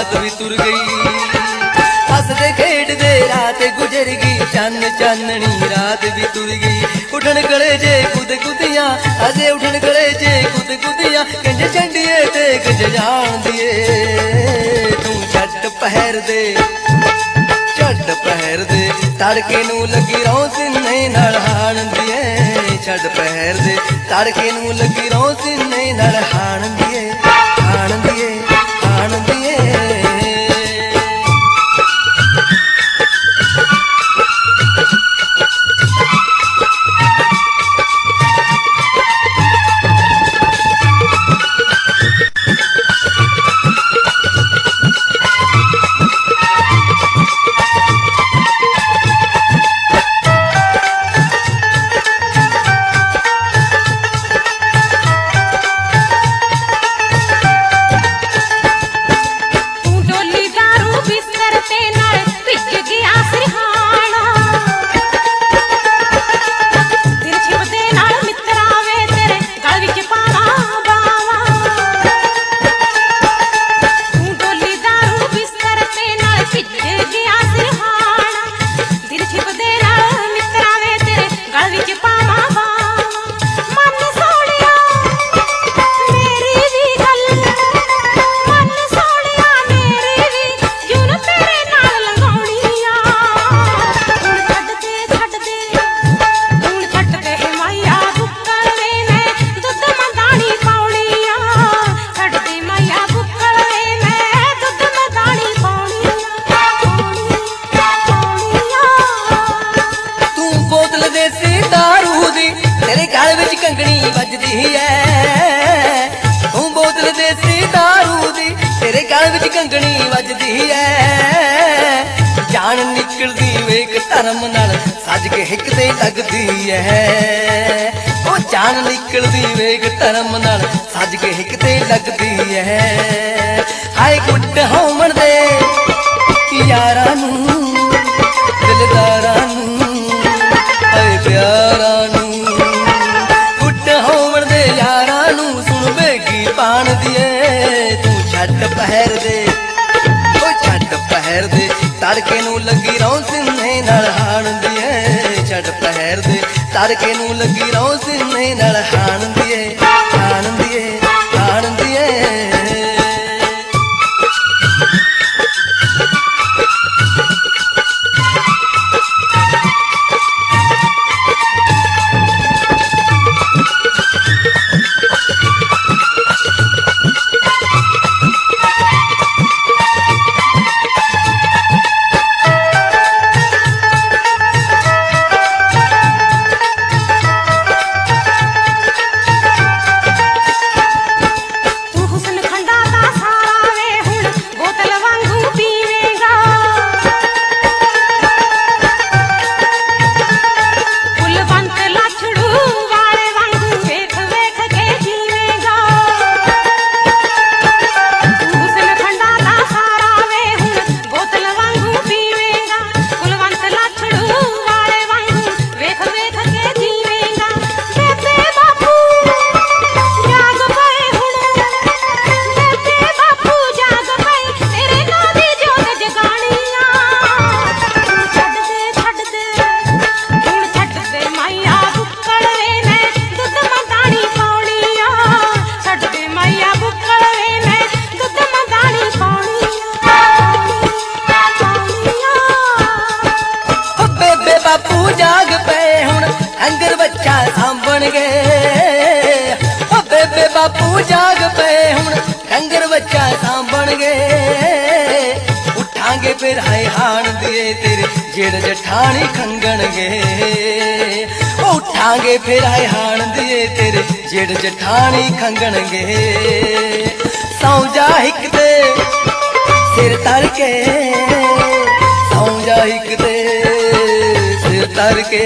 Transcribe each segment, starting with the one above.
रात भी तुर गई। हसदे खेडदे रात गुजर गई, चन्न चाननी रात भी तुर गई। उठन गले जे कुद कुदियां, अजे उठन गले जे कुद कुदियां, कंज चंडिए ते कंज जान दिए। तू छट पहर दे, छट पहर दे, तड़के नू लगी रोशनी नाल हाण दिए। छट पहर दे, तड़के नू लगी रोशनी नाल हाण दिए, हाण दिए, हाण दिए। कंगनी बजदी है, तू बोतल देसी दारू दी, तेरे गल विच कंगनी बजदी है। जान निकलदी वेख धर्म नाल सज के हिक ते लगदी है। ओ जान निकलदी वेख धर्म नाल सज के हिक ते लगदी है। हाय गुट होमण दे यारां नूं, दिलदारां नूं, हाय प्यारां नूं। पान दिए तू छट पहर दे, ओ छट पहर दे, तड़के नू लगी रोशनी नाल हाण दिए। छट पहर दे, तड़के नू लगी रोशनी नाल हाण दिए, हाण दिए, हाण दिए। बापू जाग पे हुण डंगर बच्चा सांभण गए। उठांगे फिर हाय हाण दिए तेरे जेड़ जठानी खंगण गे। उठांगे फिर हाय हाण दिए तेरे जेड़ जठानी खंगण गे। सौ जा हिक दे सिर तर के, सौ जा हिक दे सिर तर के,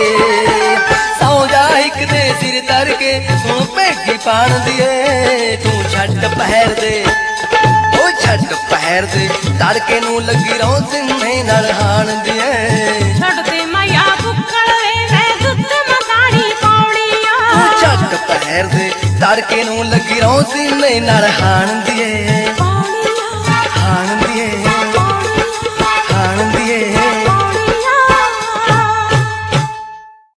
सौ जा हिक दे सिर तर के। सुन भेगी पान दिए तू छट पहर दे, ओ छट पहर दे, तड़के नू लगी रोशनी नाल हाण दिए। छड़ दे माया बुक्कल वे मैं दुध मदानी पौड़ियां। तू छट पहर दे, तड़के नू लगी रोशनी नाल हाण दिए।